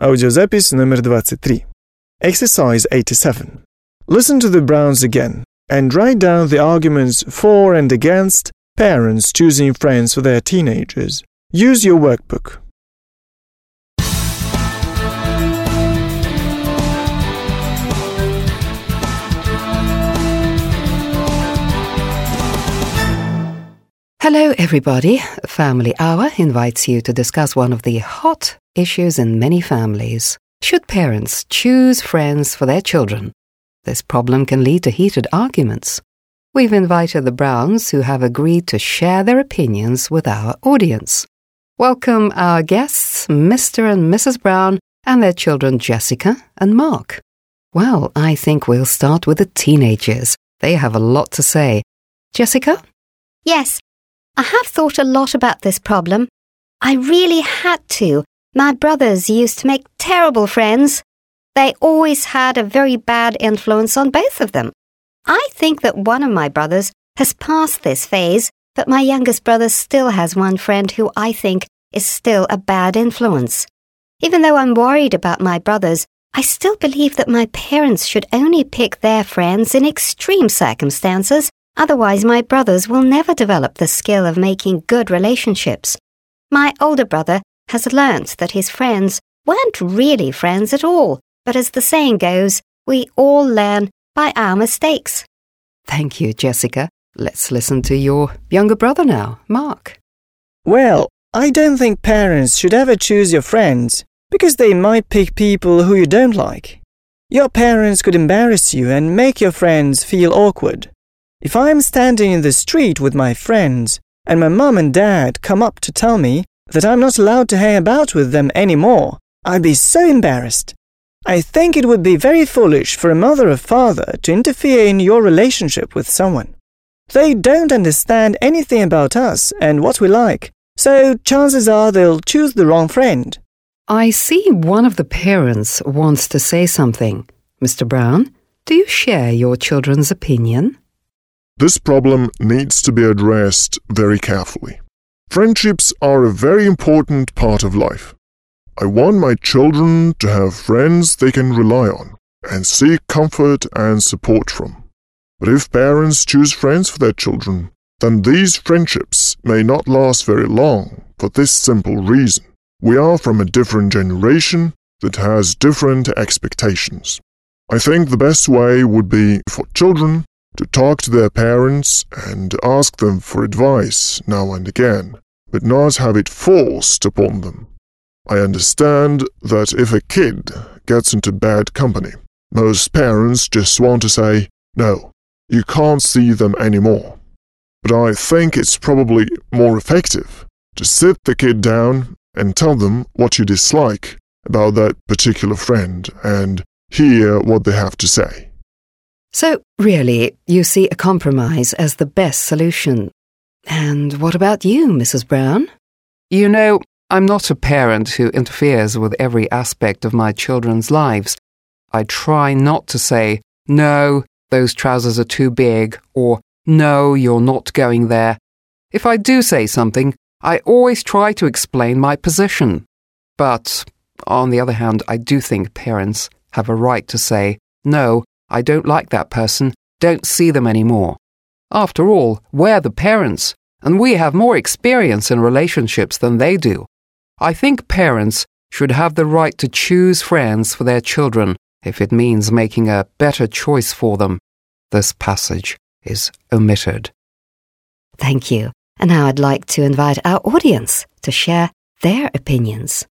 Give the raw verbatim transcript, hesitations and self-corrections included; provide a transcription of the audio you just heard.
Аудиозапись номер двадцать три. Exercise eighty-seven. Listen to the Browns again and write down the arguments for and against parents choosing friends for their teenagers. Use your workbook. Hello everybody. Family Hour invites you to discuss one of the hot issues in many families. Should parents choose friends for their children? This problem can lead to heated arguments. We've invited the Browns, who have agreed to share their opinions with our audience. Welcome our guests, Mister and Missus Brown, and their children Jessica and Mark. Well, I think we'll start with the teenagers. They have a lot to say. Jessica? Yes, I have thought a lot about this problem. I really had to. My brothers used to make terrible friends. They always had a very bad influence on both of them. I think that one of my brothers has passed this phase, but my youngest brother still has one friend who I think is still a bad influence. Even though I'm worried about my brothers, I still believe that my parents should only pick their friends in extreme circumstances. Otherwise, my brothers will never develop the skill of making good relationships. My older brother has learnt that his friends weren't really friends at all, but as the saying goes, we all learn by our mistakes. Thank you, Jessica. Let's listen to your younger brother now, Mark. Well, I don't think parents should ever choose your friends, because they might pick people who you don't like. Your parents could embarrass you and make your friends feel awkward. If I'm standing in the street with my friends and my mum and dad come up to tell me that I'm not allowed to hang about with them anymore, I'd be so embarrassed. I think it would be very foolish for a mother or father to interfere in your relationship with someone. They don't understand anything about us and what we like, so chances are they'll choose the wrong friend. I see one of the parents wants to say something. Mister Brown, do you share your children's opinion? This problem needs to be addressed very carefully. Friendships are a very important part of life. I want my children to have friends they can rely on and seek comfort and support from. But if parents choose friends for their children, then these friendships may not last very long for this simple reason. We are from a different generation that has different expectations. I think the best way would be for children to talk to their parents and ask them for advice now and again, but not have it forced upon them. I understand that if a kid gets into bad company, most parents just want to say, no, you can't see them anymore. But I think it's probably more effective to sit the kid down and tell them what you dislike about that particular friend and hear what they have to say. So, really, you see a compromise as the best solution. And what about you, Missus Brown? You know, I'm not a parent who interferes with every aspect of my children's lives. I try not to say, no, those trousers are too big, or no, you're not going there. If I do say something, I always try to explain my position. But, on the other hand, I do think parents have a right to say, no, I don't like that person, don't see them anymore. After all, we're the parents, and we have more experience in relationships than they do. I think parents should have the right to choose friends for their children if it means making a better choice for them. This passage is omitted. Thank you. And now I'd like to invite our audience to share their opinions.